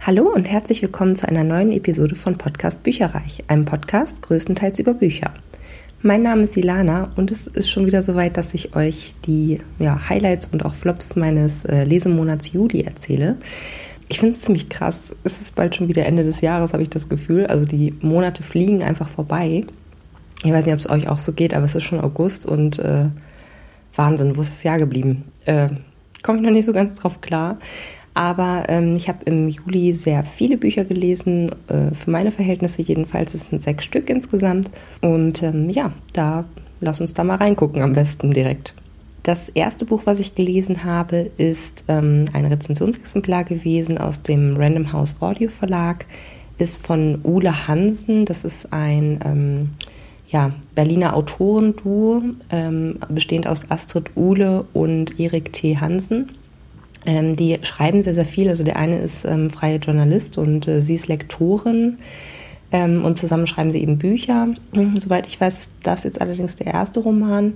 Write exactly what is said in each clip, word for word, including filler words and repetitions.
Hallo und herzlich willkommen zu einer neuen Episode von Podcast Bücherreich, einem Podcast größtenteils über Bücher. Mein Name ist Ilana und es ist schon wieder soweit, dass ich euch die ja, Highlights und auch Flops meines äh, Lesemonats Juli erzähle. Ich finde es ziemlich krass. Es ist bald schon wieder Ende des Jahres, habe ich das Gefühl. Also die Monate fliegen einfach vorbei. Ich weiß nicht, ob es euch auch so geht, aber es ist schon August und äh, Wahnsinn, wo ist das Jahr geblieben? Äh, komme ich noch nicht so ganz drauf klar. Aber ähm, ich habe im Juli sehr viele Bücher gelesen, äh, für meine Verhältnisse jedenfalls. Es sind sechs Stück insgesamt. Und ähm, ja, da lass uns da mal reingucken, am besten direkt. Das erste Buch, was ich gelesen habe, ist ähm, ein Rezensionsexemplar gewesen aus dem Random House Audio Verlag. Ist von Ule Hansen. Das ist ein ähm, ja, Berliner Autorenduo, ähm, bestehend aus Astrid Uhle und Erik T. Hansen. Ähm, die schreiben sehr, sehr viel. Also der eine ist ähm, freie Journalist und äh, sie ist Lektorin. Ähm, und zusammen schreiben sie eben Bücher. Mhm. Soweit ich weiß, ist das jetzt allerdings der erste Roman.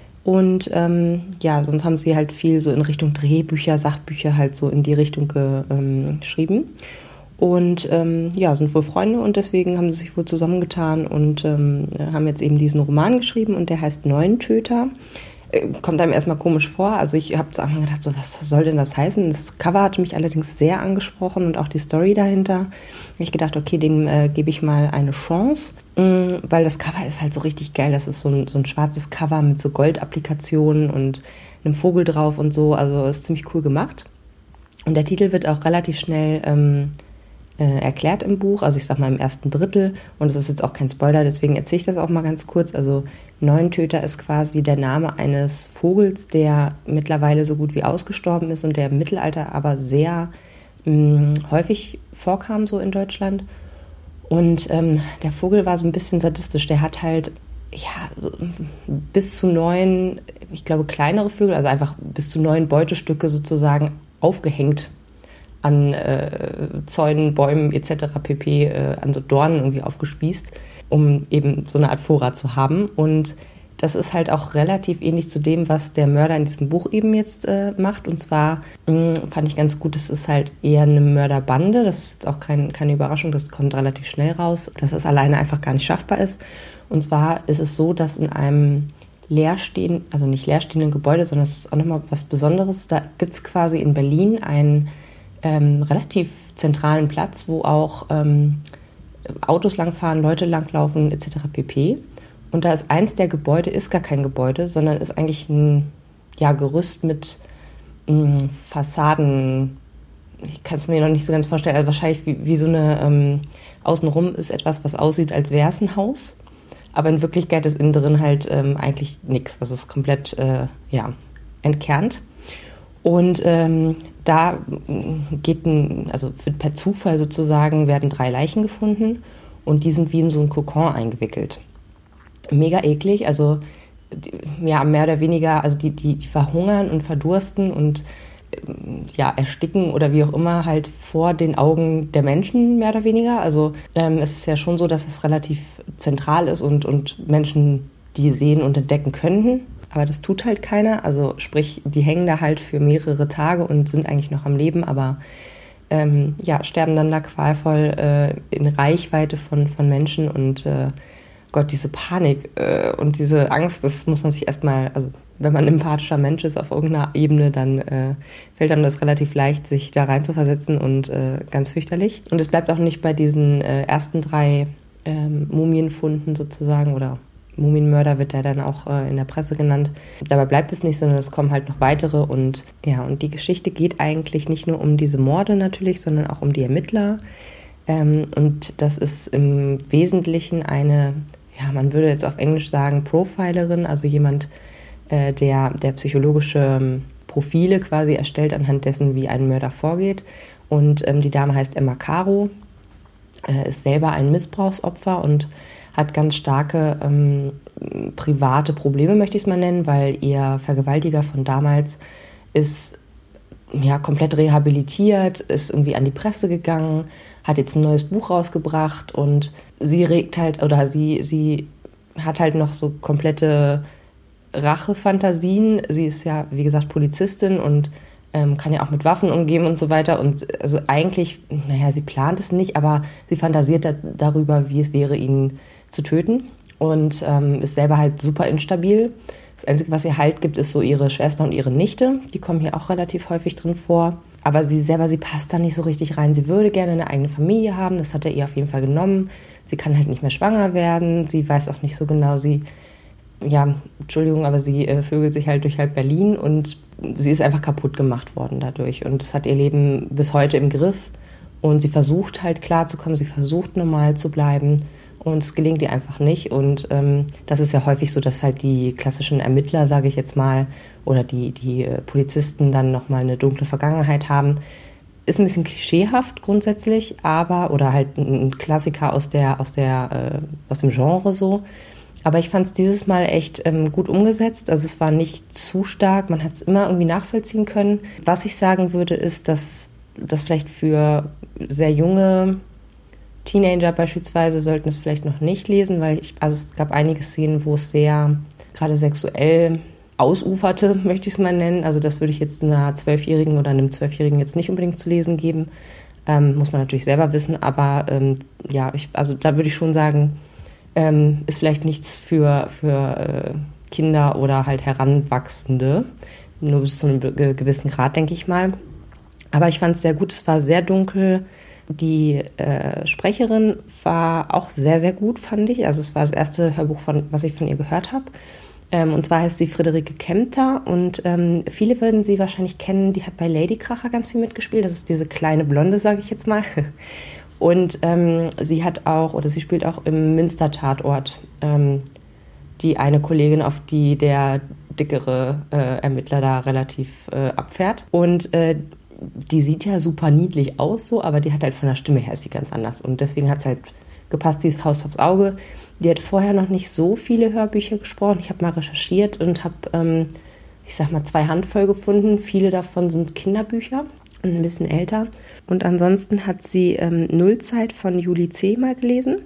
Und ähm, ja, sonst haben sie halt viel so in Richtung Drehbücher, Sachbücher halt so in die Richtung ge, ähm, geschrieben. Und ähm, ja, sind wohl Freunde und deswegen haben sie sich wohl zusammengetan und ähm, haben jetzt eben diesen Roman geschrieben und der heißt Neuntöter. Kommt einem erstmal komisch vor. Also ich habe zu Anfang gedacht, so, was soll denn das heißen? Das Cover hat mich allerdings sehr angesprochen und auch die Story dahinter. Habe ich gedacht, okay, dem äh, gebe ich mal eine Chance, mh, weil das Cover ist halt so richtig geil. Das ist so ein, so ein schwarzes Cover mit so Goldapplikationen und einem Vogel drauf und so. Also ist ziemlich cool gemacht. Und der Titel wird auch relativ schnell ähm, äh, erklärt im Buch. Also ich sag mal im ersten Drittel. Und es ist jetzt auch kein Spoiler, deswegen erzähle ich das auch mal ganz kurz. Also Neuntöter ist quasi der Name eines Vogels, der mittlerweile so gut wie ausgestorben ist und der im Mittelalter aber sehr mh, häufig vorkam so in Deutschland. Und ähm, der Vogel war so ein bisschen sadistisch. Der hat halt ja bis zu neun, ich glaube kleinere Vögel, also einfach bis zu neun Beutestücke sozusagen aufgehängt an äh, Zäunen, Bäumen et cetera pp., äh, an so Dornen irgendwie aufgespießt, um eben so eine Art Vorrat zu haben. Und das ist halt auch relativ ähnlich zu dem, was der Mörder in diesem Buch eben jetzt äh, macht. Und zwar mh, fand ich ganz gut, das ist halt eher eine Mörderbande. Das ist jetzt auch kein, keine Überraschung, das kommt relativ schnell raus, dass es alleine einfach gar nicht schaffbar ist. Und zwar ist es so, dass in einem leerstehenden, also nicht leerstehenden Gebäude, sondern es ist auch nochmal was Besonderes, da gibt es quasi in Berlin einen ähm, relativ zentralen Platz, wo auch ähm, Autos langfahren, Leute langlaufen et cetera pp. Und da ist eins der Gebäude, ist gar kein Gebäude, sondern ist eigentlich ein ja, Gerüst mit mh, Fassaden. Ich kann es mir noch nicht so ganz vorstellen. Also wahrscheinlich wie, wie so eine, ähm, außenrum ist etwas, was aussieht, als wäre es ein Haus. Aber in Wirklichkeit ist innen drin halt ähm, eigentlich nichts. Das ist komplett äh, ja, entkernt. Und ähm, da geht ein, also wird per Zufall sozusagen, werden drei Leichen gefunden und die sind wie in so einen Kokon eingewickelt. Mega eklig, also ja, mehr oder weniger, also die, die, die verhungern und verdursten und ja, ersticken oder wie auch immer halt vor den Augen der Menschen, mehr oder weniger. Also ähm, es ist ja schon so, dass es relativ zentral ist und, und Menschen die sehen und entdecken könnten. Aber das tut halt keiner, also sprich, die hängen da halt für mehrere Tage und sind eigentlich noch am Leben, aber ähm, ja, sterben dann da qualvoll äh, in Reichweite von, von Menschen und äh, Gott, diese Panik äh, und diese Angst, das muss man sich erstmal, also wenn man ein empathischer Mensch ist auf irgendeiner Ebene, dann äh, fällt einem das relativ leicht, sich da rein zu versetzen und äh, ganz fürchterlich. Und es bleibt auch nicht bei diesen äh, ersten drei ähm, Mumienfunden sozusagen oder Mumienmörder wird er dann auch äh, in der Presse genannt. Dabei bleibt es nicht, sondern es kommen halt noch weitere und ja, und die Geschichte geht eigentlich nicht nur um diese Morde natürlich, sondern auch um die Ermittler. Ähm, und das ist im Wesentlichen eine, ja, man würde jetzt auf Englisch sagen Profilerin, also jemand, äh, der, der psychologische Profile quasi erstellt anhand dessen, wie ein Mörder vorgeht. Und ähm, die Dame heißt Emma Caro, äh, ist selber ein Missbrauchsopfer und hat ganz starke ähm, private Probleme, möchte ich es mal nennen, weil ihr Vergewaltiger von damals ist ja komplett rehabilitiert, ist irgendwie an die Presse gegangen, hat jetzt ein neues Buch rausgebracht und sie regt halt, oder sie, sie hat halt noch so komplette Rachefantasien. Sie ist ja, wie gesagt, Polizistin und ähm, kann ja auch mit Waffen umgehen und so weiter. Und also eigentlich, naja, sie plant es nicht, aber sie fantasiert da, darüber, wie es wäre, ihn zu töten. Und ähm, ist selber halt super instabil. Das Einzige, was ihr Halt gibt, ist so ihre Schwester und ihre Nichte. Die kommen hier auch relativ häufig drin vor. Aber sie selber, sie passt da nicht so richtig rein. Sie würde gerne eine eigene Familie haben. Das hat er ihr auf jeden Fall genommen. Sie kann halt nicht mehr schwanger werden. Sie weiß auch nicht so genau, sie, ja, Entschuldigung, aber sie äh, vögelt sich halt durch halb Berlin. Und sie ist einfach kaputt gemacht worden dadurch. Und das hat ihr Leben bis heute im Griff. Und sie versucht halt klarzukommen. Sie versucht normal zu bleiben. Und es gelingt ihr einfach nicht. Und ähm, das ist ja häufig so, dass halt die klassischen Ermittler, sage ich jetzt mal, oder die, die äh, Polizisten dann nochmal eine dunkle Vergangenheit haben. Ist ein bisschen klischeehaft grundsätzlich, aber, oder halt ein Klassiker aus der, aus der, äh, aus dem Genre so. Aber ich fand es dieses Mal echt ähm, gut umgesetzt. Also es war nicht zu stark, man hat es immer irgendwie nachvollziehen können. Was ich sagen würde, ist, dass das vielleicht für sehr junge Teenager beispielsweise sollten es vielleicht noch nicht lesen, weil ich, also es gab einige Szenen, wo es sehr gerade sexuell ausuferte, möchte ich es mal nennen. Also das würde ich jetzt einer Zwölfjährigen oder einem Zwölfjährigen jetzt nicht unbedingt zu lesen geben. Ähm, muss man natürlich selber wissen, aber ähm, ja, ich, also da würde ich schon sagen, ähm, ist vielleicht nichts für, für äh, Kinder oder halt Heranwachsende, nur bis zu einem ge- gewissen Grad, denke ich mal. Aber ich fand es sehr gut, es war sehr dunkel. Die äh, Sprecherin war auch sehr, sehr gut, fand ich. Also es war das erste Hörbuch, von, was ich von ihr gehört habe. Ähm, und zwar heißt sie Friederike Kempter und ähm, viele würden sie wahrscheinlich kennen. Die hat bei Ladykracher ganz viel mitgespielt. Das ist diese kleine Blonde, sage ich jetzt mal. Und ähm, sie hat auch, oder sie spielt auch im Münster-Tatort ähm, die eine Kollegin, auf die der dickere äh, Ermittler da relativ äh, abfährt. Und äh, die sieht ja super niedlich aus, so, aber die hat halt von der Stimme her ist sie ganz anders. Und deswegen hat es halt gepasst, die Faust aufs Auge. Die hat vorher noch nicht so viele Hörbücher gesprochen. Ich habe mal recherchiert und habe, ähm, ich sag mal, zwei Handvoll gefunden. Viele davon sind Kinderbücher und ein bisschen älter. Und ansonsten hat sie ähm, Nullzeit von Julie C. mal gelesen.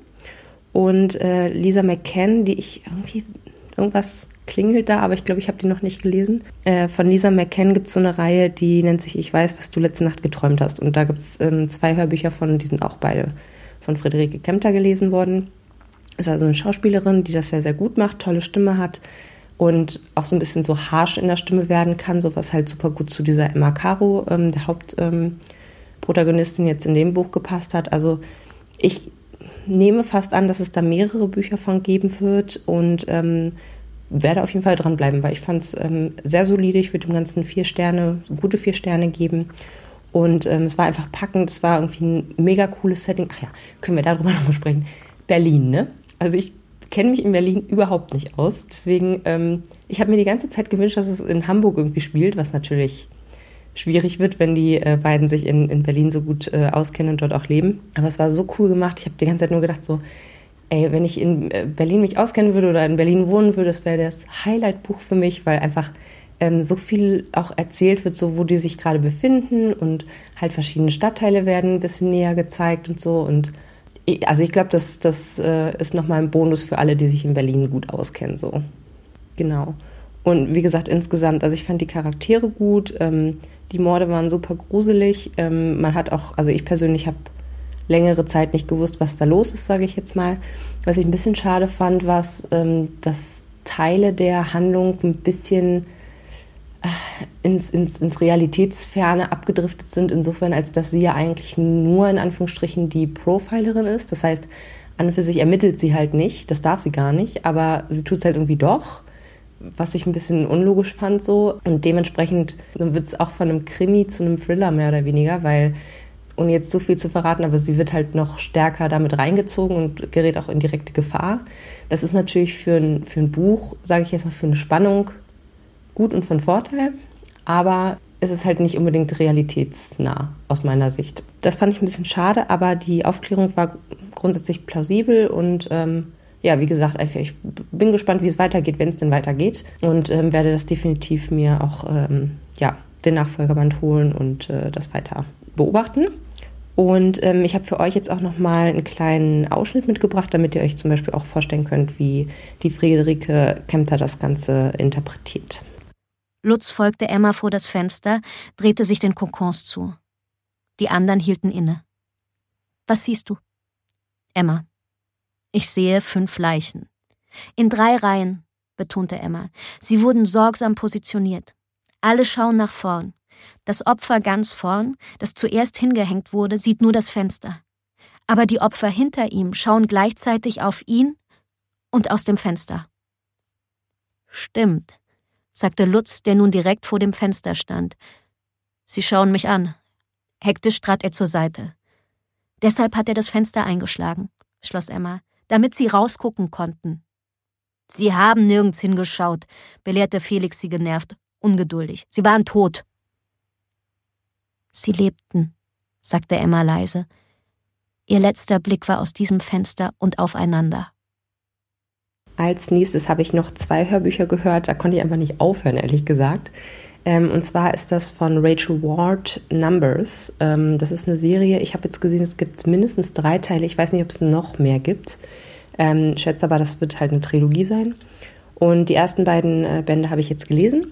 Und äh, Lisa McCann, die ich irgendwie, irgendwas klingelt da, aber ich glaube, ich habe die noch nicht gelesen. Äh, von Lisa McCann gibt es so eine Reihe, die nennt sich Ich weiß, was du letzte Nacht geträumt hast. Und da gibt es ähm, zwei Hörbücher von, die sind auch beide von Friederike Kempter gelesen worden. Ist also eine Schauspielerin, die das sehr, sehr gut macht, tolle Stimme hat und auch so ein bisschen so harsh in der Stimme werden kann, so was halt super gut zu dieser Emma Caro, ähm, der Hauptprotagonistin, ähm, jetzt in dem Buch gepasst hat. Also ich nehme fast an, dass es da mehrere Bücher von geben wird und ähm, werde auf jeden Fall dranbleiben, weil ich fand es ähm, sehr solide. Ich würde dem Ganzen vier Sterne, gute vier Sterne geben. Und ähm, es war einfach packend, es war irgendwie ein mega cooles Setting. Ach ja, können wir darüber nochmal sprechen. Berlin, ne? Also ich kenne mich in Berlin überhaupt nicht aus. Deswegen, ähm, ich habe mir die ganze Zeit gewünscht, dass es in Hamburg irgendwie spielt, was natürlich schwierig wird, wenn die äh, beiden sich in, in Berlin so gut äh, auskennen und dort auch leben. Aber es war so cool gemacht. Ich habe die ganze Zeit nur gedacht so, ey, wenn ich in Berlin mich auskennen würde oder in Berlin wohnen würde, das wäre das Highlight-Buch für mich, weil einfach ähm, so viel auch erzählt wird, so wo die sich gerade befinden und halt verschiedene Stadtteile werden ein bisschen näher gezeigt und so. Und ich, also ich glaube, das, das äh, ist nochmal ein Bonus für alle, die sich in Berlin gut auskennen, so. Genau. Und wie gesagt, insgesamt, also ich fand die Charaktere gut, ähm, die Morde waren super gruselig. Ähm, man hat auch, also ich persönlich habe längere Zeit nicht gewusst, was da los ist, sage ich jetzt mal. Was ich ein bisschen schade fand, war, ähm, dass Teile der Handlung ein bisschen äh, ins, ins, ins Realitätsferne abgedriftet sind, insofern, als dass sie ja eigentlich nur in Anführungsstrichen die Profilerin ist. Das heißt, an und für sich ermittelt sie halt nicht, das darf sie gar nicht, aber sie tut es halt irgendwie doch, was ich ein bisschen unlogisch fand so. Und dementsprechend wird es auch von einem Krimi zu einem Thriller mehr oder weniger, weil, ohne jetzt zu viel zu verraten, aber sie wird halt noch stärker damit reingezogen und gerät auch in direkte Gefahr. Das ist natürlich für ein, für ein Buch, sage ich jetzt mal, für eine Spannung gut und von Vorteil, aber es ist halt nicht unbedingt realitätsnah aus meiner Sicht. Das fand ich ein bisschen schade, aber die Aufklärung war grundsätzlich plausibel und ähm, ja, wie gesagt, ich bin gespannt, wie es weitergeht, wenn es denn weitergeht und ähm, werde das definitiv mir auch ähm, ja, den Nachfolgerband holen und äh, das weiter beobachten. Und ähm, ich habe für euch jetzt auch nochmal einen kleinen Ausschnitt mitgebracht, damit ihr euch zum Beispiel auch vorstellen könnt, wie die Friederike Kempter das Ganze interpretiert. Lutz folgte Emma vor das Fenster, drehte sich den Kokons zu. Die anderen hielten inne. »Was siehst du?« »Emma, ich sehe fünf Leichen. In drei Reihen«, betonte Emma. »Sie wurden sorgsam positioniert. Alle schauen nach vorn. Das Opfer ganz vorn, das zuerst hingehängt wurde, sieht nur das Fenster. Aber die Opfer hinter ihm schauen gleichzeitig auf ihn und aus dem Fenster.« »Stimmt«, sagte Lutz, der nun direkt vor dem Fenster stand. »Sie schauen mich an.« Hektisch trat er zur Seite. »Deshalb hat er das Fenster eingeschlagen«, schloss Emma, »damit sie rausgucken konnten.« »Sie haben nirgends hingeschaut«, belehrte Felix sie genervt, ungeduldig. »Sie waren tot.« »Sie lebten«, sagte Emma leise. Ihr letzter Blick war aus diesem Fenster und aufeinander. Als nächstes habe ich noch zwei Hörbücher gehört, da konnte ich einfach nicht aufhören, ehrlich gesagt. Ähm, und zwar ist das von Rachel Ward, Numbers. Ähm, das ist eine Serie, ich habe jetzt gesehen, es gibt mindestens drei Teile, ich weiß nicht, ob es noch mehr gibt. Ähm, schätze aber, das wird halt eine Trilogie sein. Und die ersten beiden äh, Bände habe ich jetzt gelesen.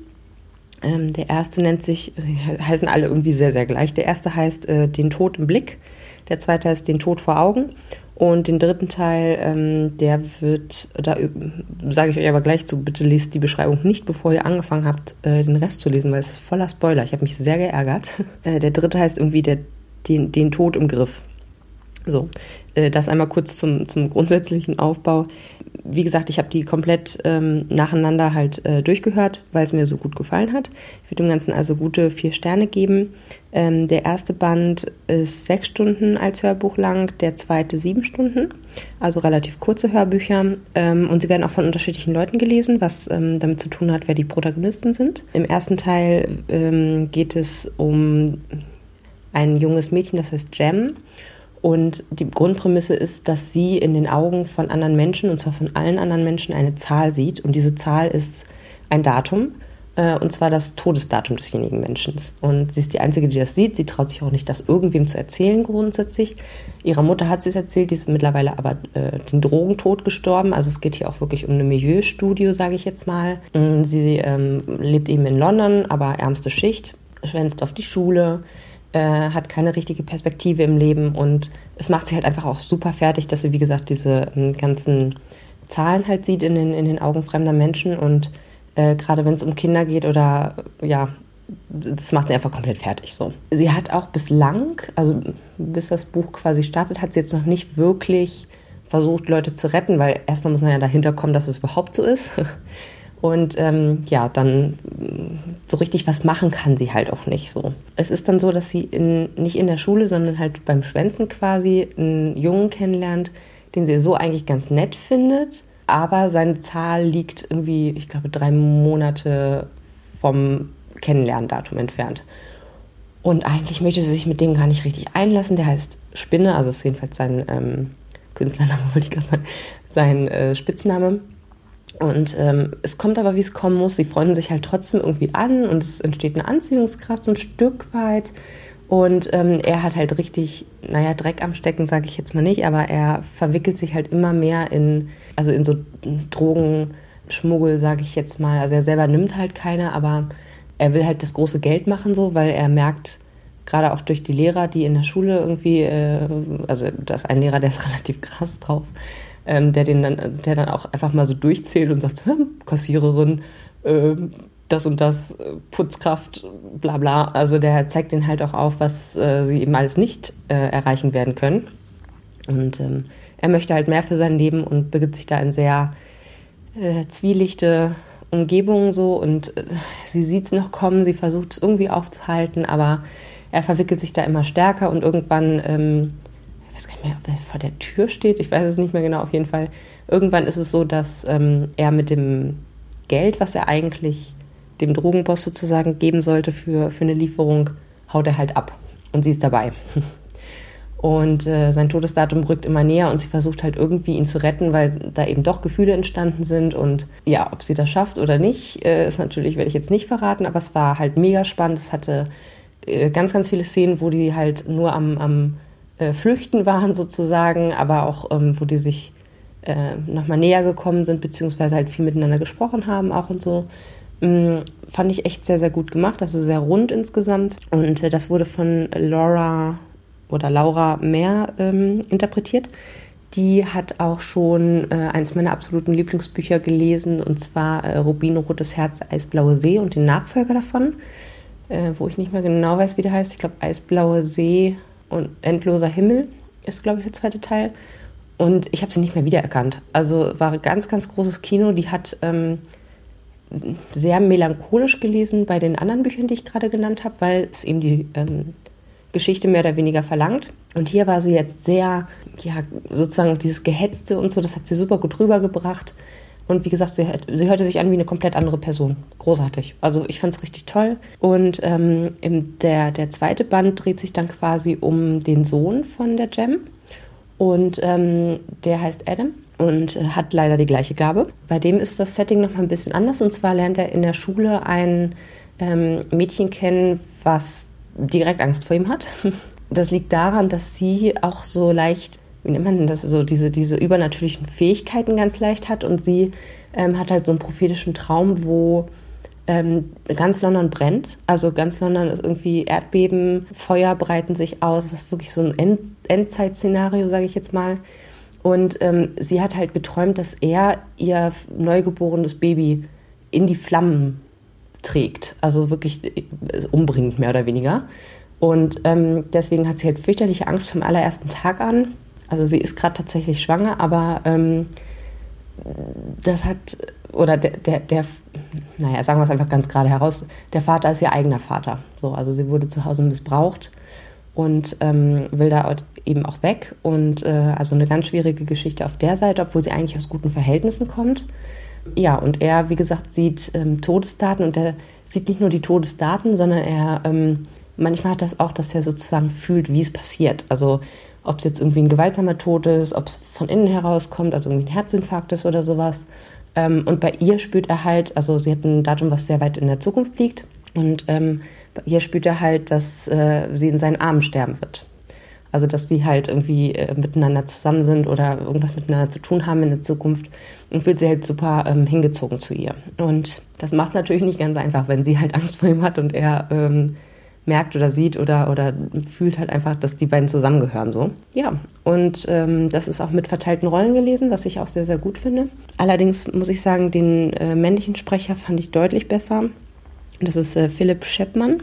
Ähm, der erste nennt sich, heißen alle irgendwie sehr, sehr gleich. Der erste heißt äh, Den Tod im Blick. Der zweite heißt Den Tod vor Augen. Und den dritten Teil, ähm, der wird, da sage ich euch aber gleich zu, bitte lest die Beschreibung nicht, bevor ihr angefangen habt, äh, den Rest zu lesen, weil es ist voller Spoiler. Ich habe mich sehr geärgert. Äh, der dritte heißt irgendwie der, den, den Tod im Griff. So, äh, das einmal kurz zum, zum grundsätzlichen Aufbau. Wie gesagt, ich habe die komplett ähm, nacheinander halt äh, durchgehört, weil es mir so gut gefallen hat. Ich würde dem Ganzen also gute vier Sterne geben. Ähm, der erste Band ist sechs Stunden als Hörbuch lang, der zweite sieben Stunden, also relativ kurze Hörbücher. Ähm, und sie werden auch von unterschiedlichen Leuten gelesen, was ähm, damit zu tun hat, wer die Protagonisten sind. Im ersten Teil ähm, geht es um ein junges Mädchen, das heißt Jem. Und die Grundprämisse ist, dass sie in den Augen von anderen Menschen, und zwar von allen anderen Menschen, eine Zahl sieht. Und diese Zahl ist ein Datum, äh, und zwar das Todesdatum desjenigen Menschen. Und sie ist die Einzige, die das sieht. Sie traut sich auch nicht, das irgendwem zu erzählen grundsätzlich. Ihrer Mutter hat sie es erzählt, die ist mittlerweile aber äh, den Drogentod gestorben. Also es geht hier auch wirklich um eine Milieustudie, sage ich jetzt mal. Sie ähm, lebt eben in London, aber ärmste Schicht, schwänzt auf die Schule, hat keine richtige Perspektive im Leben und es macht sie halt einfach auch super fertig, dass sie, wie gesagt, diese ähm, ganzen Zahlen halt sieht in den, in den Augen fremder Menschen und äh, gerade wenn es um Kinder geht oder, ja, das macht sie einfach komplett fertig, so. Sie hat auch bislang, also bis das Buch quasi startet, hat sie jetzt noch nicht wirklich versucht, Leute zu retten, weil erstmal muss man ja dahinter kommen, dass es überhaupt so ist. Und ähm, ja, dann so richtig was machen kann sie halt auch nicht so. Es ist dann so, dass sie in, nicht in der Schule, sondern halt beim Schwänzen quasi einen Jungen kennenlernt, den sie so eigentlich ganz nett findet. Aber seine Zahl liegt irgendwie, ich glaube, drei Monate vom Kennenlerndatum entfernt. Und eigentlich möchte sie sich mit dem gar nicht richtig einlassen. Der heißt Spinne, also ist jedenfalls sein ähm, Künstlername, wollte ich gerade sagen, sein äh, Spitzname. Und ähm, es kommt aber, wie es kommen muss. Sie freunden sich halt trotzdem irgendwie an und es entsteht eine Anziehungskraft so ein Stück weit. Und ähm, er hat halt richtig, naja, Dreck am Stecken, sage ich jetzt mal nicht, aber er verwickelt sich halt immer mehr in, also in so Drogenschmuggel, sage ich jetzt mal. Also er selber nimmt halt keine, aber er will halt das große Geld machen so, weil er merkt, gerade auch durch die Lehrer, die in der Schule irgendwie, äh, also da ist ein Lehrer, der ist relativ krass drauf, Ähm, der den dann, der dann auch einfach mal so durchzählt und sagt, hm, Kassiererin, äh, das und das, Putzkraft, bla bla. Also der zeigt denen halt auch auf, was äh, sie eben alles nicht äh, erreichen werden können. Und ähm, er möchte halt mehr für sein Leben und begibt sich da in sehr äh, zwielichte Umgebungen so. Und äh, sie sieht es noch kommen, sie versucht es irgendwie aufzuhalten, aber er verwickelt sich da immer stärker und irgendwann ähm, ich weiß gar nicht mehr, ob er vor der Tür steht, ich weiß es nicht mehr genau, auf jeden Fall. Irgendwann ist es so, dass ähm, er mit dem Geld, was er eigentlich dem Drogenboss sozusagen geben sollte für, für eine Lieferung, haut er halt ab. Und sie ist dabei. Und äh, sein Todesdatum rückt immer näher und sie versucht halt irgendwie ihn zu retten, weil da eben doch Gefühle entstanden sind. Und ja, ob sie das schafft oder nicht, äh, ist natürlich, werde ich jetzt nicht verraten, aber es war halt mega spannend. Es hatte äh, ganz, ganz viele Szenen, wo die halt nur am, am Flüchten waren sozusagen, aber auch ähm, wo die sich äh, nochmal näher gekommen sind, beziehungsweise halt viel miteinander gesprochen haben auch und so. mh, fand ich echt sehr, sehr gut gemacht, also sehr rund insgesamt. Und äh, das wurde von Laura oder Laura Mehr ähm, interpretiert. Die hat auch schon äh, eins meiner absoluten Lieblingsbücher gelesen, und zwar äh, Rubinrotes Herz, Eisblaue See und den Nachfolger davon, äh, wo ich nicht mehr genau weiß, wie der heißt. Ich glaube, Eisblaue See und Endloser Himmel ist, glaube ich, der zweite Teil. Und ich habe sie nicht mehr wiedererkannt. Also war ganz, ganz großes Kino. Die hat ähm, sehr melancholisch gelesen bei den anderen Büchern, die ich gerade genannt habe, weil es eben die ähm, Geschichte mehr oder weniger verlangt. Und hier war sie jetzt sehr, ja, sozusagen dieses Gehetzte und so, das hat sie super gut rübergebracht. Und wie gesagt, sie, sie hörte sich an wie eine komplett andere Person. Großartig. Also ich fand es richtig toll. Und ähm, im, der, der zweite Band dreht sich dann quasi um den Sohn von der Jem. Und ähm, der heißt Adam und äh, hat leider die gleiche Gabe. Bei dem ist das Setting noch mal ein bisschen anders. Und zwar lernt er in der Schule ein ähm, Mädchen kennen, was direkt Angst vor ihm hat. Das liegt daran, dass sie auch so leicht, wie nennt man denn das, so diese, diese übernatürlichen Fähigkeiten ganz leicht hat. Und sie ähm, hat halt so einen prophetischen Traum, wo ähm, ganz London brennt. Also ganz London ist irgendwie Erdbeben, Feuer breiten sich aus. Das ist wirklich so ein End- Endzeit-Szenario, sage ich jetzt mal. Und ähm, sie hat halt geträumt, dass er ihr neugeborenes Baby in die Flammen trägt. Also wirklich umbringt, mehr oder weniger. Und ähm, deswegen hat sie halt fürchterliche Angst vom allerersten Tag an. Also sie ist gerade tatsächlich schwanger, aber ähm, das hat, oder der, der, der, naja, sagen wir es einfach ganz gerade heraus, der Vater ist ihr eigener Vater. So, also sie wurde zu Hause missbraucht und ähm, will da eben auch weg. Und äh, also eine ganz schwierige Geschichte auf der Seite, obwohl sie eigentlich aus guten Verhältnissen kommt. Ja, und er, wie gesagt, sieht ähm, Todesdaten, und er sieht nicht nur die Todesdaten, sondern er, ähm, manchmal hat das auch, dass er sozusagen fühlt, wie es passiert. Also ob es jetzt irgendwie ein gewaltsamer Tod ist, ob es von innen herauskommt, also irgendwie ein Herzinfarkt ist oder sowas. Ähm, und bei ihr spürt er halt, also sie hat ein Datum, was sehr weit in der Zukunft liegt, und ähm, bei ihr spürt er halt, dass äh, sie in seinen Armen sterben wird. Also dass sie halt irgendwie äh, miteinander zusammen sind oder irgendwas miteinander zu tun haben in der Zukunft, und fühlt sie halt super ähm, hingezogen zu ihr. Und das macht es natürlich nicht ganz einfach, wenn sie halt Angst vor ihm hat und er ähm, merkt oder sieht oder, oder fühlt halt einfach, dass die beiden zusammengehören so. Ja, und ähm, das ist auch mit verteilten Rollen gelesen, was ich auch sehr, sehr gut finde. Allerdings muss ich sagen, den äh, männlichen Sprecher fand ich deutlich besser. Das ist äh, Philipp Scheppmann.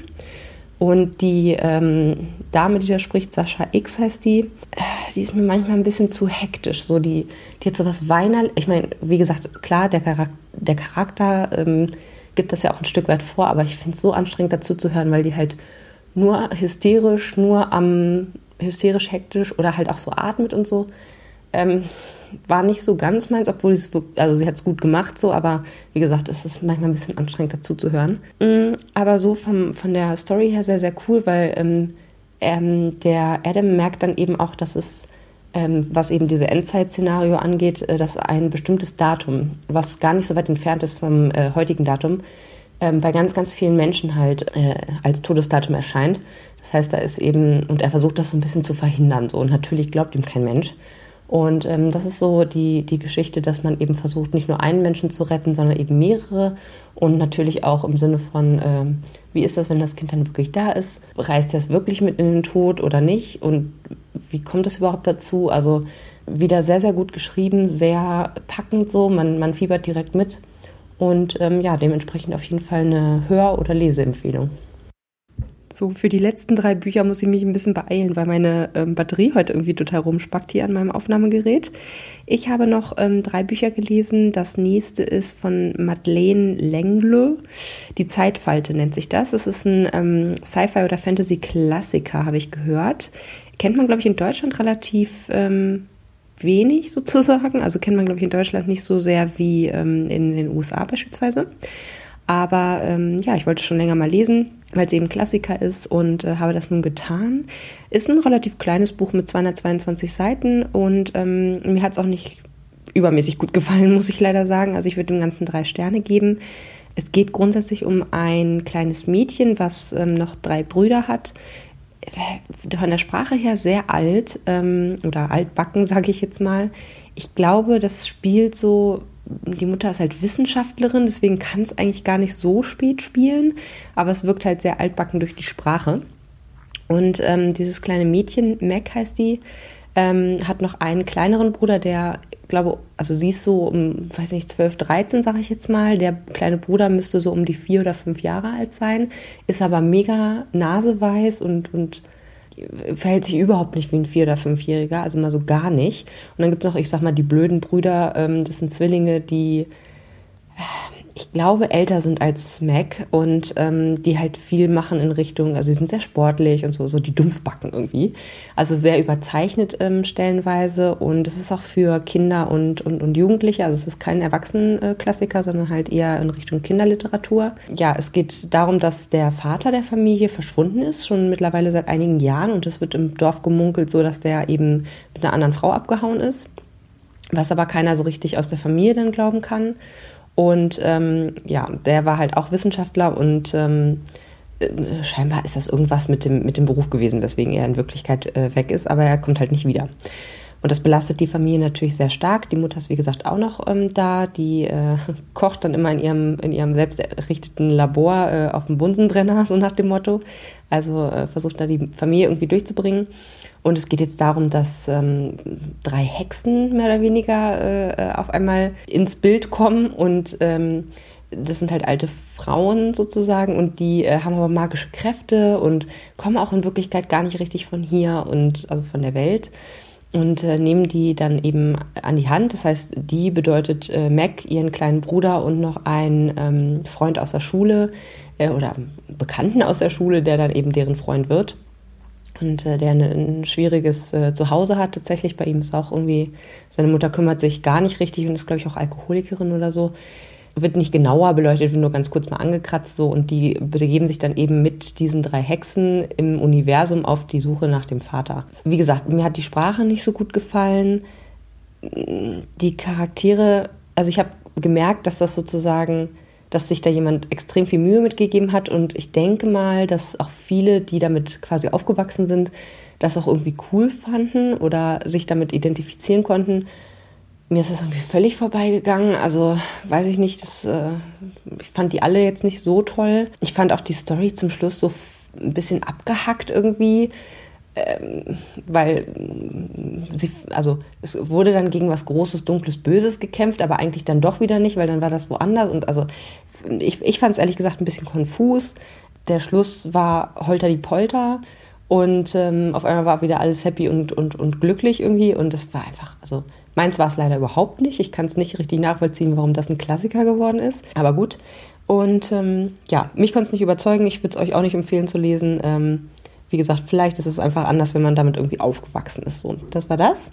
Und die ähm, Dame, die da spricht, Sascha X heißt die, äh, die ist mir manchmal ein bisschen zu hektisch. So die, die hat so was weinerlich. Ich meine, wie gesagt, klar, der Charakter, der Charakter ähm, gibt das ja auch ein Stück weit vor, aber ich finde es so anstrengend dazu zu hören, weil die halt nur hysterisch, nur am hysterisch hektisch oder halt auch so atmet und so. Ähm, war nicht so ganz meins, obwohl es, also sie hat es gut gemacht so, aber wie gesagt, es ist manchmal ein bisschen anstrengend dazu zu hören. Mhm, aber so vom, von der Story her sehr, sehr cool, weil ähm, ähm, der Adam merkt dann eben auch, dass es, ähm, was eben diese Endzeit-Szenario angeht, äh, dass ein bestimmtes Datum, was gar nicht so weit entfernt ist vom äh, heutigen Datum, ähm, bei ganz, ganz vielen Menschen halt äh, als Todesdatum erscheint. Das heißt, da ist eben, und er versucht das so ein bisschen zu verhindern, so, und natürlich glaubt ihm kein Mensch. Und ähm, das ist so die, die Geschichte, dass man eben versucht, nicht nur einen Menschen zu retten, sondern eben mehrere. Und natürlich auch im Sinne von, ähm, wie ist das, wenn das Kind dann wirklich da ist? Reist er es wirklich mit in den Tod oder nicht? Und wie kommt es überhaupt dazu? Also wieder sehr, sehr gut geschrieben, sehr packend so. Man, man fiebert direkt mit. Und ähm, ja, dementsprechend auf jeden Fall eine Hör- oder Leseempfehlung. So, für die letzten drei Bücher muss ich mich ein bisschen beeilen, weil meine ähm, Batterie heute irgendwie total rumspackt hier an meinem Aufnahmegerät. Ich habe noch ähm, drei Bücher gelesen. Das nächste ist von Madeleine L'Engle. Die Zeitfalte nennt sich das. Es ist ein ähm, Sci-Fi- oder Fantasy-Klassiker, habe ich gehört. Kennt man, glaube ich, in Deutschland relativ ähm, wenig sozusagen. Also kennt man, glaube ich, in Deutschland nicht so sehr wie ähm, in den U S A beispielsweise. Aber ähm, ja, ich wollte schon länger mal lesen, weil es eben Klassiker ist, und äh, habe das nun getan. Ist ein relativ kleines Buch mit zweihundertzweiundzwanzig Seiten, und ähm, mir hat es auch nicht übermäßig gut gefallen, muss ich leider sagen. Also ich würde dem Ganzen drei Sterne geben. Es geht grundsätzlich um ein kleines Mädchen, was ähm, noch drei Brüder hat. Von der Sprache her sehr alt ähm, oder altbacken, sage ich jetzt mal. Ich glaube, das spielt so die Mutter ist halt Wissenschaftlerin, deswegen kann es eigentlich gar nicht so spät spielen, aber es wirkt halt sehr altbacken durch die Sprache. Und ähm, dieses kleine Mädchen, Meg heißt die, ähm, hat noch einen kleineren Bruder, der, glaube, also sie ist so um, weiß nicht, zwölf, dreizehn, sage ich jetzt mal. Der kleine Bruder müsste so um die vier oder fünf Jahre alt sein, ist aber mega naseweiß und, und verhält sich überhaupt nicht wie ein vier- oder fünfjähriger, also mal so gar nicht. Und dann gibt es noch, ich sag mal, die blöden Brüder, ähm, das sind Zwillinge, die, ich glaube, älter sind als Meg und ähm, die halt viel machen in Richtung, also sie sind sehr sportlich und so, so die Dumpfbacken irgendwie. Also sehr überzeichnet ähm, stellenweise und es ist auch für Kinder und, und, und Jugendliche, also es ist kein Erwachsenenklassiker, sondern halt eher in Richtung Kinderliteratur. Ja, es geht darum, dass der Vater der Familie verschwunden ist, schon mittlerweile seit einigen Jahren und es wird im Dorf gemunkelt so, dass der eben mit einer anderen Frau abgehauen ist, was aber keiner so richtig aus der Familie dann glauben kann. Und ähm, ja, der war halt auch Wissenschaftler und ähm, äh, scheinbar ist das irgendwas mit dem, mit dem Beruf gewesen, weswegen er in Wirklichkeit äh, weg ist, aber er kommt halt nicht wieder. Und das belastet die Familie natürlich sehr stark. Die Mutter ist, wie gesagt, auch noch ähm, da. Die äh, kocht dann immer in ihrem, in ihrem selbst errichteten Labor äh, auf dem Bunsenbrenner, so nach dem Motto. Also äh, versucht da die Familie irgendwie durchzubringen. Und es geht jetzt darum, dass ähm, drei Hexen mehr oder weniger äh, auf einmal ins Bild kommen und ähm, das sind halt alte Frauen sozusagen und die äh, haben aber magische Kräfte und kommen auch in Wirklichkeit gar nicht richtig von hier und also von der Welt und äh, nehmen die dann eben an die Hand. Das heißt, die bedeutet äh, Meg, ihren kleinen Bruder und noch einen ähm, Freund aus der Schule äh, oder Bekannten aus der Schule, der dann eben deren Freund wird. Und äh, der ein, ein schwieriges äh, Zuhause hat. Tatsächlich bei ihm ist auch irgendwie, seine Mutter kümmert sich gar nicht richtig und ist, glaube ich, auch Alkoholikerin oder so. Wird nicht genauer beleuchtet, wird nur ganz kurz mal angekratzt so. Und die begeben sich dann eben mit diesen drei Hexen im Universum auf die Suche nach dem Vater. Wie gesagt, mir hat die Sprache nicht so gut gefallen. Die Charaktere, also ich habe gemerkt, dass das sozusagen, dass sich da jemand extrem viel Mühe mitgegeben hat und ich denke mal, dass auch viele, die damit quasi aufgewachsen sind, das auch irgendwie cool fanden oder sich damit identifizieren konnten. Mir ist das irgendwie völlig vorbeigegangen, also weiß ich nicht, das, äh, ich fand die alle jetzt nicht so toll. Ich fand auch die Story zum Schluss so f- ein bisschen abgehackt irgendwie, ähm, weil sie, also es wurde dann gegen was Großes, Dunkles, Böses gekämpft, aber eigentlich dann doch wieder nicht, weil dann war das woanders und also ich, ich fand es ehrlich gesagt ein bisschen konfus. Der Schluss war Holter die Polter und ähm, auf einmal war wieder alles happy und, und, und glücklich irgendwie und das war einfach, also meins war es leider überhaupt nicht. Ich kann es nicht richtig nachvollziehen, warum das ein Klassiker geworden ist, aber gut. Und ähm, ja, mich konnte es nicht überzeugen, ich würde es euch auch nicht empfehlen zu lesen. Ähm, Wie gesagt, vielleicht ist es einfach anders, wenn man damit irgendwie aufgewachsen ist. So, das war das.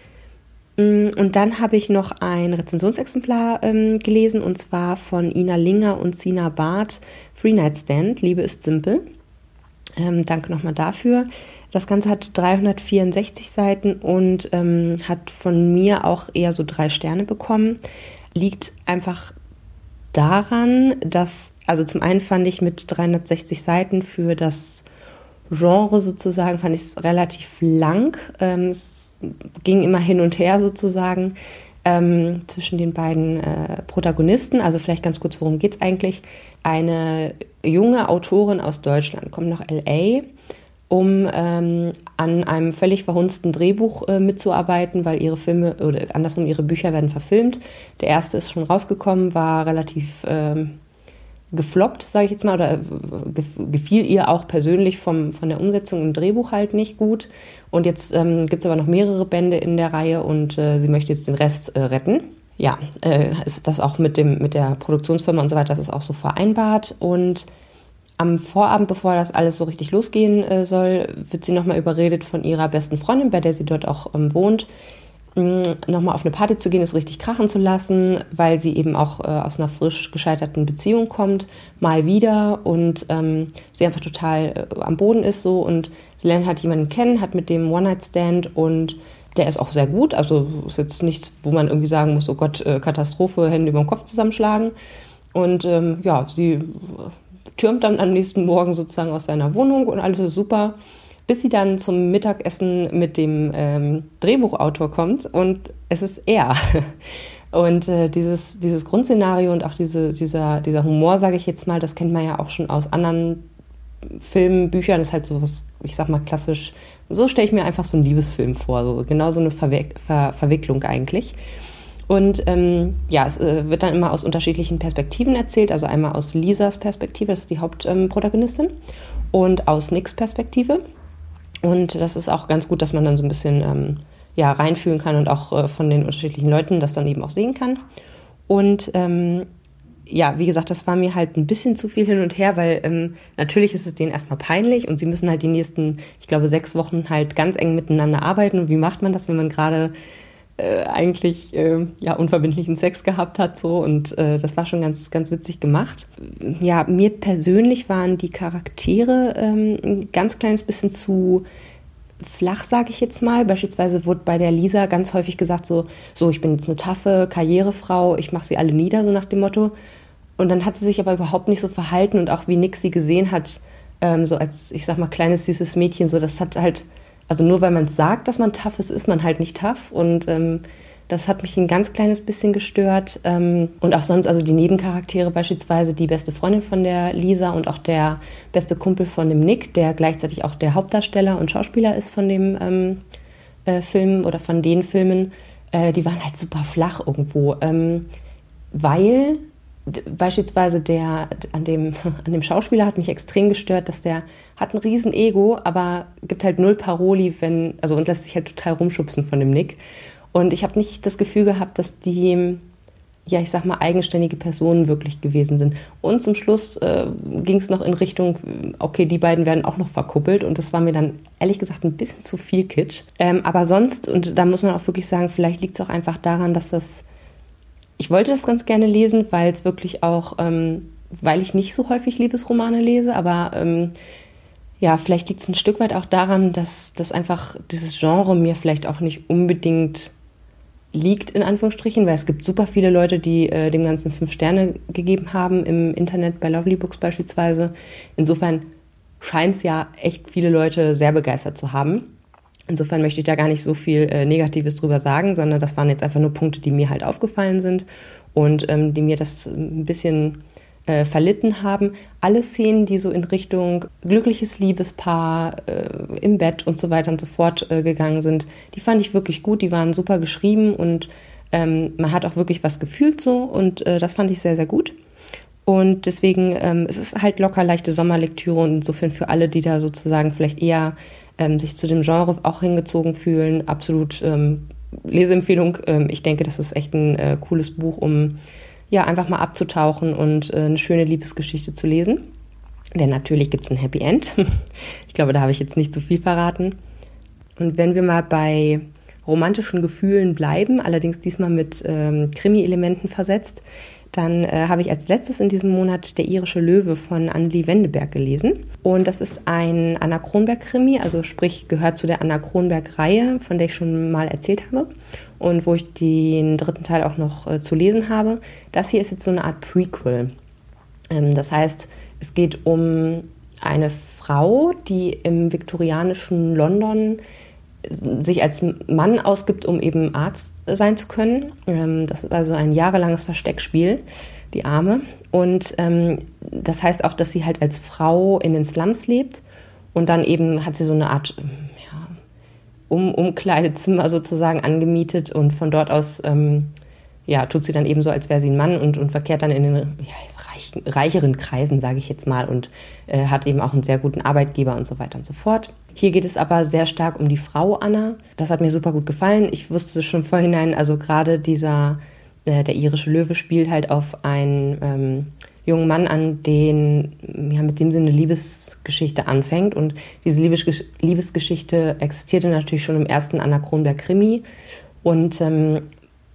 Und dann habe ich noch ein Rezensionsexemplar ähm, gelesen, und zwar von Ina Linger und Sina Barth, Free Night Stand, Liebe ist simpel. Ähm, danke nochmal dafür. Das Ganze hat dreihundertvierundsechzig Seiten und ähm, hat von mir auch eher so drei Sterne bekommen. Liegt einfach daran, dass, also zum einen fand ich mit dreihundertsechzig Seiten für das Genre sozusagen, fand ich es relativ lang. Ähm, es ging immer hin und her sozusagen ähm, zwischen den beiden äh, Protagonisten. Also vielleicht ganz kurz, worum geht es eigentlich? Eine junge Autorin aus Deutschland kommt nach L A, um ähm, an einem völlig verhunzten Drehbuch äh, mitzuarbeiten, weil ihre Filme, oder andersrum, ihre Bücher werden verfilmt. Der erste ist schon rausgekommen, war relativ ähm, gefloppt, sage ich jetzt mal, oder gefiel ihr auch persönlich vom, von der Umsetzung im Drehbuch halt nicht gut. Und jetzt ähm, gibt es aber noch mehrere Bände in der Reihe und äh, sie möchte jetzt den Rest äh, retten. Ja, äh, ist das auch mit dem mit der Produktionsfirma und so weiter, das ist auch so vereinbart. Und am Vorabend, bevor das alles so richtig losgehen äh, soll, wird sie nochmal überredet von ihrer besten Freundin, bei der sie dort auch ähm, wohnt, nochmal auf eine Party zu gehen, es richtig krachen zu lassen, weil sie eben auch äh, aus einer frisch gescheiterten Beziehung kommt, mal wieder und ähm, sie einfach total äh, am Boden ist so und sie lernt halt jemanden kennen, hat mit dem One-Night-Stand und der ist auch sehr gut, also ist jetzt nichts, wo man irgendwie sagen muss, oh Gott, äh, Katastrophe, Hände über den Kopf zusammenschlagen und ähm, ja, sie türmt dann am nächsten Morgen sozusagen aus seiner Wohnung und alles ist super, bis sie dann zum Mittagessen mit dem ähm, Drehbuchautor kommt und es ist er. Und äh, dieses, dieses Grundszenario und auch diese, dieser, dieser Humor, sage ich jetzt mal, das kennt man ja auch schon aus anderen Filmen, Büchern, das ist halt so was, ich sag mal klassisch, so stelle ich mir einfach so einen Liebesfilm vor, so genau so eine Verwick- Ver- Verwicklung eigentlich. Und ähm, ja, es äh, wird dann immer aus unterschiedlichen Perspektiven erzählt, also einmal aus Lisas Perspektive, das ist die Hauptprotagonistin, ähm, und aus Nicks Perspektive. Und das ist auch ganz gut, dass man dann so ein bisschen ähm, ja, reinfühlen kann und auch äh, von den unterschiedlichen Leuten das dann eben auch sehen kann. Und ähm, ja, wie gesagt, das war mir halt ein bisschen zu viel hin und her, weil ähm, natürlich ist es denen erstmal peinlich und sie müssen halt die nächsten, ich glaube, sechs Wochen halt ganz eng miteinander arbeiten. Und wie macht man das, wenn man gerade äh, eigentlich äh, ja, unverbindlichen Sex gehabt hat, so, und äh, das war schon ganz, ganz witzig gemacht. Ja, mir persönlich waren die Charaktere ähm, ein ganz kleines bisschen zu flach, sage ich jetzt mal. Beispielsweise wurde bei der Lisa ganz häufig gesagt, so, so ich bin jetzt eine taffe Karrierefrau, ich mache sie alle nieder, so nach dem Motto. Und dann hat sie sich aber überhaupt nicht so verhalten und auch wie Nick sie gesehen hat, ähm, so als, ich sag mal, kleines, süßes Mädchen, so das hat halt, also nur weil man sagt, dass man tough ist, ist man halt nicht tough. Und ähm, das hat mich ein ganz kleines bisschen gestört. Ähm, und auch sonst, also die Nebencharaktere beispielsweise, die beste Freundin von der Lisa und auch der beste Kumpel von dem Nick, der gleichzeitig auch der Hauptdarsteller und Schauspieler ist von dem ähm, äh, Film oder von den Filmen, äh, die waren halt super flach irgendwo. Ähm, weil d- beispielsweise der, an dem, an dem Schauspieler hat mich extrem gestört, dass der hat ein riesen Ego, aber gibt halt null Paroli, wenn, also und lässt sich halt total rumschubsen von dem Nick. Und ich habe nicht das Gefühl gehabt, dass die, ja, ich sag mal, eigenständige Personen wirklich gewesen sind. Und zum Schluss äh, ging es noch in Richtung, okay, die beiden werden auch noch verkuppelt. Und das war mir dann, ehrlich gesagt, ein bisschen zu viel Kitsch. Ähm, aber sonst, und da muss man auch wirklich sagen, vielleicht liegt es auch einfach daran, dass das, ich wollte das ganz gerne lesen, weil es wirklich auch, ähm, weil ich nicht so häufig Liebesromane lese, aber ähm, ja, vielleicht liegt es ein Stück weit auch daran, dass, dass einfach dieses Genre mir vielleicht auch nicht unbedingt liegt, in Anführungsstrichen, weil es gibt super viele Leute, die äh, dem Ganzen fünf Sterne gegeben haben im Internet, bei Lovely Books beispielsweise. Insofern scheint es ja echt viele Leute sehr begeistert zu haben. Insofern möchte ich da gar nicht so viel äh, Negatives drüber sagen, sondern das waren jetzt einfach nur Punkte, die mir halt aufgefallen sind und ähm, die mir das ein bisschen äh, verlitten haben. Alle Szenen, die so in Richtung glückliches Liebespaar äh, im Bett und so weiter und so fort äh, gegangen sind, die fand ich wirklich gut, die waren super geschrieben und ähm, man hat auch wirklich was gefühlt so und äh, das fand ich sehr, sehr gut. Und deswegen, ähm, es ist halt locker leichte Sommerlektüre und insofern für alle, die da sozusagen vielleicht eher ähm, sich zu dem Genre auch hingezogen fühlen, absolut ähm, Leseempfehlung. Ähm, ich denke, das ist echt ein äh, cooles Buch, um ja einfach mal abzutauchen und äh, eine schöne Liebesgeschichte zu lesen. Denn natürlich gibt es ein Happy End. Ich glaube, da habe ich jetzt nicht zu viel verraten. Und wenn wir mal bei romantischen Gefühlen bleiben, allerdings diesmal mit ähm, Krimi-Elementen versetzt, dann äh, habe ich als letztes in diesem Monat Der irische Löwe von Anneli Wendeberg gelesen. Und das ist ein Anna Kronberg-Krimi, also sprich gehört zu der Anna Kronberg-Reihe, von der ich schon mal erzählt habe und wo ich den dritten Teil auch noch äh, zu lesen habe. Das hier ist jetzt so eine Art Prequel. Ähm, das heißt, es geht um eine Frau, die im viktorianischen London sich als Mann ausgibt, um eben Arzt sein zu können. Ähm, das ist also ein jahrelanges Versteckspiel, die Arme. Und ähm, das heißt auch, dass sie halt als Frau in den Slums lebt und dann eben hat sie so eine Art ja, um Umkleidezimmer sozusagen angemietet und von dort aus ähm, ja, tut sie dann eben so, als wäre sie ein Mann und, und verkehrt dann in den ja, reich, reicheren Kreisen, sage ich jetzt mal, und äh, hat eben auch einen sehr guten Arbeitgeber und so weiter und so fort. Hier geht es aber sehr stark um die Frau Anna. Das hat mir super gut gefallen. Ich wusste schon vorhinein, also gerade dieser, äh, der irische Löwe spielt halt auf einen ähm, jungen Mann an, den, ja, mit dem sie eine Liebesgeschichte anfängt. Und diese Liebesgesch- Liebesgeschichte existierte natürlich schon im ersten Anna Kronberg-Krimi. Und ähm,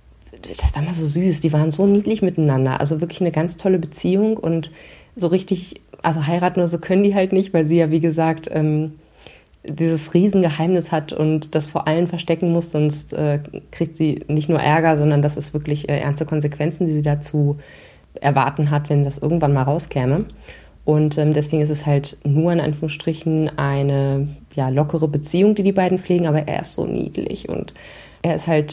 das war mal so süß, die waren so niedlich miteinander, also wirklich eine ganz tolle Beziehung und so richtig, also heiraten oder so können die halt nicht, weil sie ja wie gesagt ähm, dieses Riesengeheimnis hat und das vor allen verstecken muss, sonst äh, kriegt sie nicht nur Ärger, sondern das ist wirklich äh, ernste Konsequenzen, die sie dazu erwarten hat, wenn das irgendwann mal rauskäme. Und ähm, deswegen ist es halt nur in Anführungsstrichen eine ja, lockere Beziehung, die die beiden pflegen, aber er ist so niedlich und er ist halt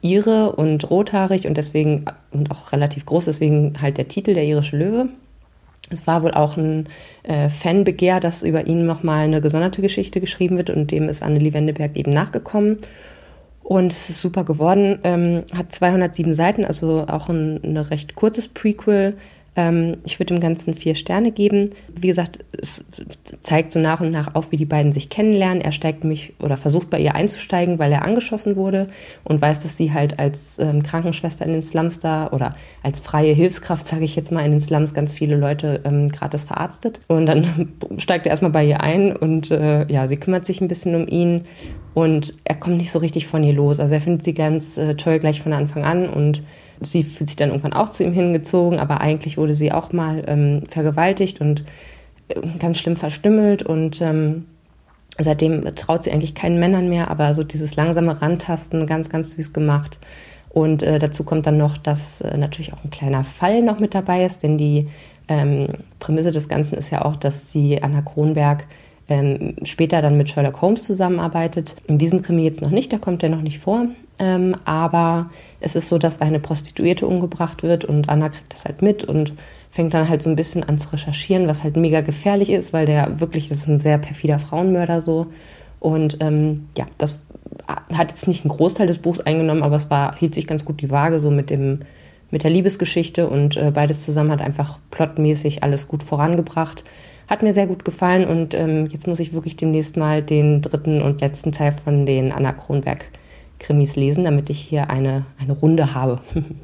Ire und rothaarig und deswegen und auch relativ groß, deswegen halt der Titel, der irische Löwe. Es war wohl auch ein äh, Fanbegehr, dass über ihn nochmal eine gesonderte Geschichte geschrieben wird und dem ist Annelie Wendeberg eben nachgekommen. Und es ist super geworden, ähm, hat zweihundertsieben Seiten, also auch ein, ein recht kurzes Prequel. Ähm, ich würde dem Ganzen vier Sterne geben. Wie gesagt, es zeigt so nach und nach auf, wie die beiden sich kennenlernen. Er steigt mich oder versucht bei ihr einzusteigen, weil er angeschossen wurde und weiß, dass sie halt als ähm, Krankenschwester in den Slums da oder als freie Hilfskraft, sage ich jetzt mal, in den Slums ganz viele Leute ähm, gratis verarztet. Und dann steigt er erstmal bei ihr ein und äh, ja, sie kümmert sich ein bisschen um ihn und er kommt nicht so richtig von ihr los. Also er findet sie ganz äh, toll gleich von Anfang an und sie fühlt sich dann irgendwann auch zu ihm hingezogen, aber eigentlich wurde sie auch mal ähm, vergewaltigt und äh, ganz schlimm verstümmelt und ähm, seitdem traut sie eigentlich keinen Männern mehr, aber so dieses langsame Rantasten, ganz, ganz süß gemacht. Und äh, dazu kommt dann noch, dass äh, natürlich auch ein kleiner Fall noch mit dabei ist, denn die ähm, Prämisse des Ganzen ist ja auch, dass die Anna Kronberg ähm, später dann mit Sherlock Holmes zusammenarbeitet. In diesem Krimi jetzt noch nicht, da kommt er noch nicht vor. Ähm, aber es ist so, dass eine Prostituierte umgebracht wird und Anna kriegt das halt mit und fängt dann halt so ein bisschen an zu recherchieren, was halt mega gefährlich ist, weil der wirklich, das ist ein sehr perfider Frauenmörder so. Und ähm, ja, das hat jetzt nicht einen Großteil des Buchs eingenommen, aber es war, hielt sich ganz gut die Waage so mit dem, mit der Liebesgeschichte und äh, beides zusammen hat einfach plotmäßig alles gut vorangebracht. Hat mir sehr gut gefallen und ähm, jetzt muss ich wirklich demnächst mal den dritten und letzten Teil von den Anna Kronberg Krimis lesen, damit ich hier eine, eine Runde habe.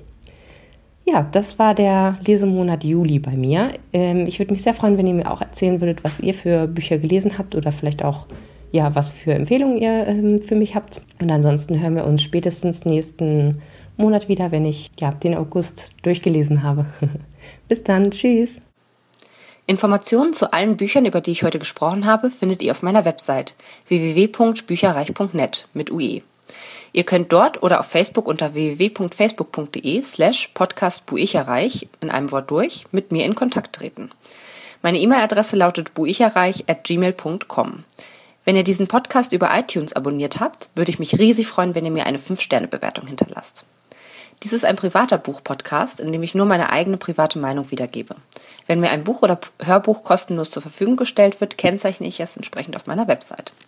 Ja, das war der Lesemonat Juli bei mir. Ähm, ich würde mich sehr freuen, wenn ihr mir auch erzählen würdet, was ihr für Bücher gelesen habt oder vielleicht auch, ja, was für Empfehlungen ihr ähm, für mich habt. Und ansonsten hören wir uns spätestens nächsten Monat wieder, wenn ich ja, den August durchgelesen habe. Bis dann, tschüss. Informationen zu allen Büchern, über die ich heute gesprochen habe, findet ihr auf meiner Website w w w punkt bücherreich punkt net mit U E. Ihr könnt dort oder auf Facebook unter w w w punkt facebook punkt de slash podcast buicherreich in einem Wort durch mit mir in Kontakt treten. Meine E-Mail-Adresse lautet buicherreich at gmail punkt com. Wenn ihr diesen Podcast über iTunes abonniert habt, würde ich mich riesig freuen, wenn ihr mir eine fünf Sterne Bewertung hinterlasst. Dies ist ein privater Buch-Podcast, in dem ich nur meine eigene private Meinung wiedergebe. Wenn mir ein Buch oder Hörbuch kostenlos zur Verfügung gestellt wird, kennzeichne ich es entsprechend auf meiner Website.